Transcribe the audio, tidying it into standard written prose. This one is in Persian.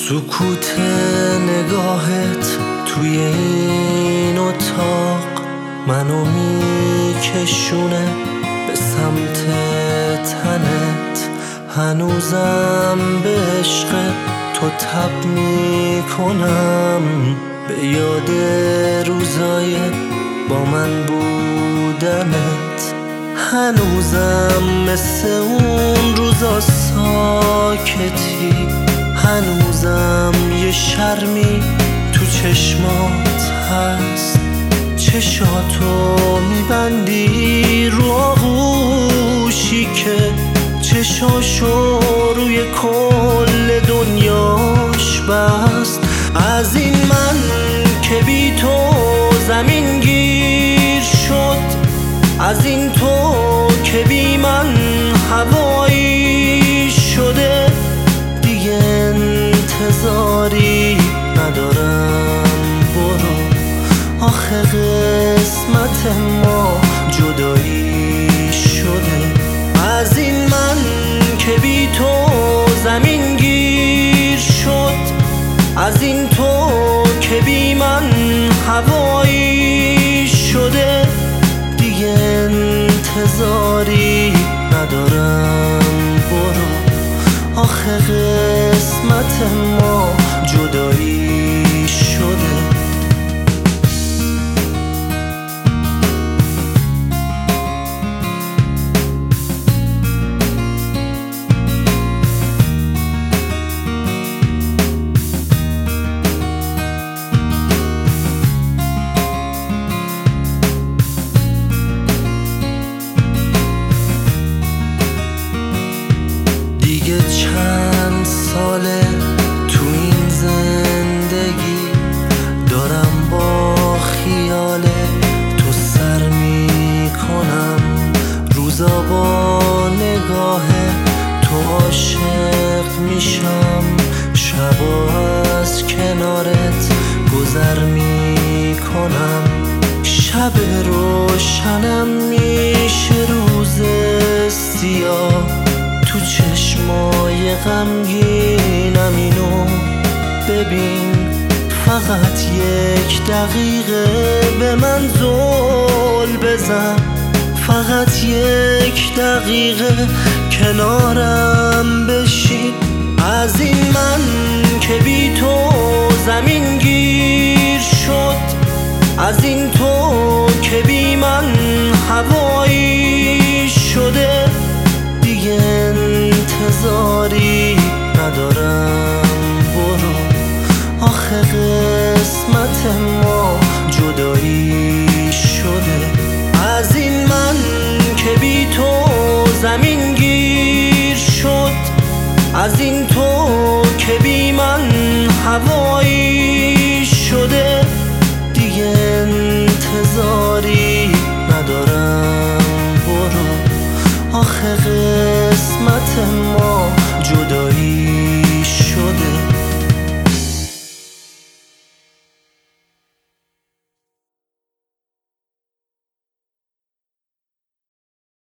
سکوت نگاهت توی این اتاق منو میکشونه به سمت تنت. هنوزم به عشق تو تب میکنم، به یاد روزای با من بودنت. هنوزم مثل اون روزا ساکتی، هنوزم یه شرمی تو چشمات هست. چشاتو میبندی رو آغوشی که چشاشو روی کل دنیاش بست. از این من که بی تو زمین گیر شد، از این تو که بی من هوایی شده، دیگه انتظاری ندارم. برو، آخه قسمت ما جدایی شده. از این من که بی تو زمین گیر شد، از این تو که بی من هوایی شده، دیگه انتظاری ندارم. برو، آخه قسمت ما جدایی شده. دیگه چند ساله تو این زندگی دارم با خیال تو سر میکنم. روزا با نگاه تو عاشق میشم، شبا از کنارت گذر میکنم. شب روشنم میشه روز سیاه، تو چشمای غمگینم اینو ببین. فقط یک دقیقه به من زل بزن، فقط یک دقیقه کنارم بشین. از این من که بی تو زمین گیر شد، از این تو که بی من هوایی شده، دیگه انتظاری ندارم. برو، آخه قسمت ما جدایی شده. از این من که بی تو زمین گیر شد، از این تو که بی من هوایی